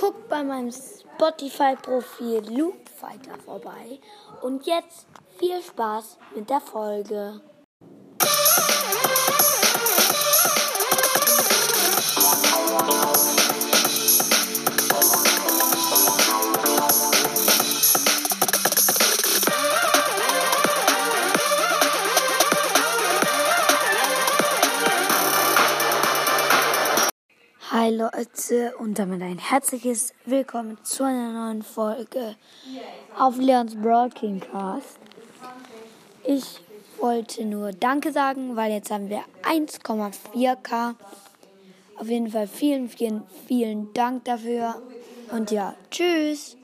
Guckt bei meinem Spotify-Profil Loopfighter vorbei. Und jetzt viel Spaß mit der Folge. Hi Leute und damit ein herzliches Willkommen zu einer neuen Folge auf Leons Broadcast. Ich wollte nur Danke sagen, weil jetzt haben wir 1,4K. Auf jeden Fall vielen Dank dafür und ja, tschüss.